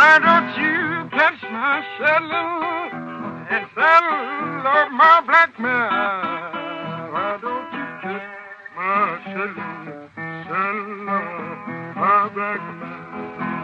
Why don't you catch my saddle and saddle up my black mare? Why don't you catch my saddle, saddle up my black mare?